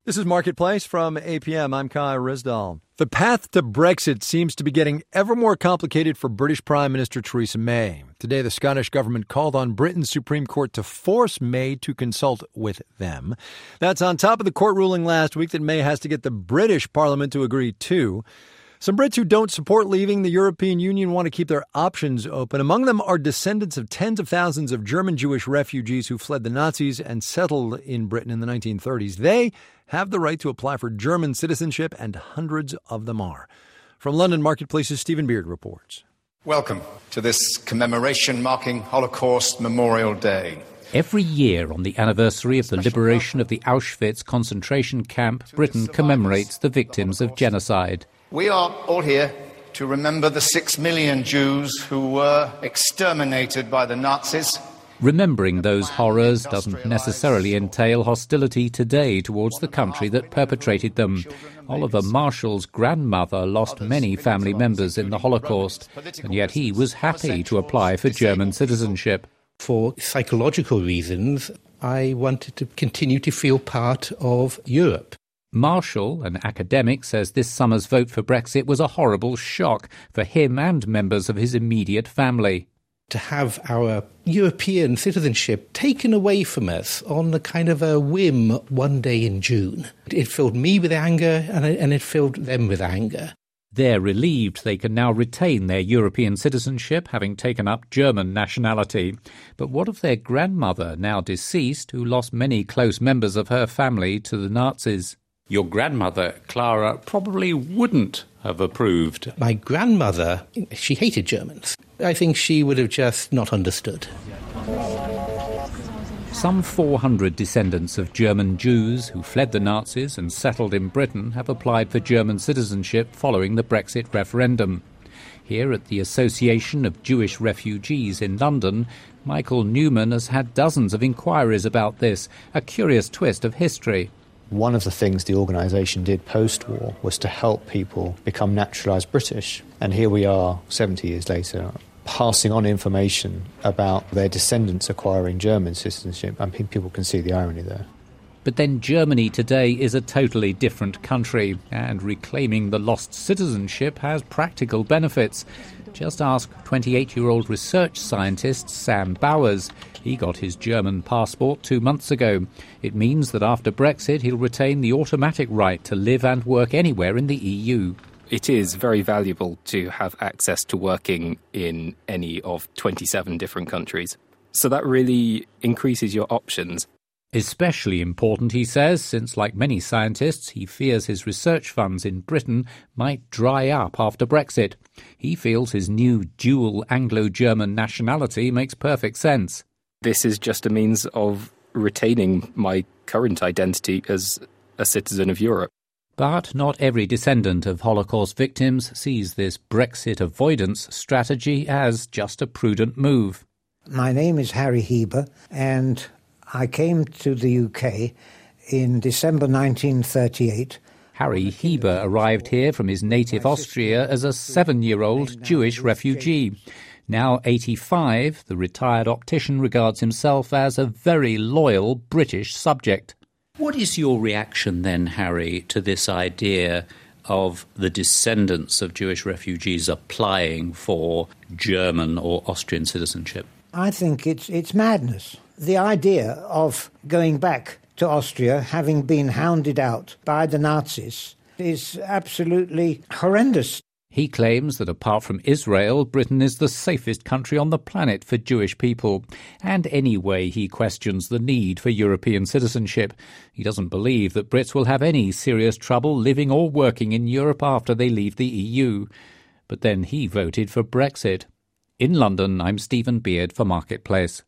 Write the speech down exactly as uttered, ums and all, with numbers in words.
This is Marketplace from A P M. I'm Kai Risdall. The path to Brexit seems to be getting ever more complicated for British Prime Minister Theresa May. Today, the Scottish government called on Britain's Supreme Court to force May to consult with them. That's on top of the court ruling last week that May has to get the British Parliament to agree to. Some Brits who don't support leaving the European Union want to keep their options open. Among them are descendants of tens of thousands of German Jewish refugees who fled the Nazis and settled in Britain in the nineteen thirties. They have the right to apply for German citizenship, and hundreds of them are. From London Marketplace's Stephen Beard reports. Welcome to this commemoration marking Holocaust Memorial Day. Every year on the anniversary of the liberation of the Auschwitz concentration camp, Britain commemorates the victims of genocide. We are all here to remember the six million Jews who were exterminated by the Nazis. Remembering those horrors doesn't necessarily entail hostility today towards the country that perpetrated them. Oliver Marshall's grandmother lost many family members in the Holocaust, and yet he was happy to apply for German citizenship. For psychological reasons, I wanted to continue to feel part of Europe. Marshall, an academic, says this summer's vote for Brexit was a horrible shock for him and members of his immediate family. To have our European citizenship taken away from us on a kind of a whim one day in June. It filled me with anger and it, and it filled them with anger. They're relieved they can now retain their European citizenship, having taken up German nationality. But what of their grandmother, now deceased, who lost many close members of her family to the Nazis? Your grandmother, Clara, probably wouldn't have approved. My grandmother, she hated Germans. I think she would have just not understood. Some four hundred descendants of German Jews who fled the Nazis and settled in Britain have applied for German citizenship following the Brexit referendum. Here at the Association of Jewish Refugees in London, Michael Newman has had dozens of inquiries about this, a curious twist of history. One of the things the organisation did post-war was to help people become naturalised British. And here we are, seventy years later, passing on information about their descendants acquiring German citizenship. And people can see the irony there. But then Germany today is a totally different country, and reclaiming the lost citizenship has practical benefits. Just ask twenty-eight-year-old research scientist Sam Bowers. He got his German passport two months ago. It means that after Brexit, he'll retain the automatic right to live and work anywhere in the E U. It is very valuable to have access to working in any of twenty-seven different countries. So that really increases your options. Especially important, he says, since, like many scientists, he fears his research funds in Britain might dry up after Brexit. He feels his new dual Anglo-German nationality makes perfect sense. This is just a means of retaining my current identity as a citizen of Europe. But not every descendant of Holocaust victims sees this Brexit avoidance strategy as just a prudent move. My name is Harry Heber, and I came to the U K in December nineteen thirty-eight. Harry Heber arrived here from his native Austria as a seven-year-old Jewish refugee. Now eighty-five, the retired optician regards himself as a very loyal British subject. What is your reaction then, Harry, to this idea of the descendants of Jewish refugees applying for German or Austrian citizenship? I think it's it's madness. The idea of going back to Austria, having been hounded out by the Nazis, is absolutely horrendous. He claims that apart from Israel, Britain is the safest country on the planet for Jewish people. And anyway, he questions the need for European citizenship. He doesn't believe that Brits will have any serious trouble living or working in Europe after they leave the E U. But then he voted for Brexit. In London, I'm Stephen Beard for Marketplace.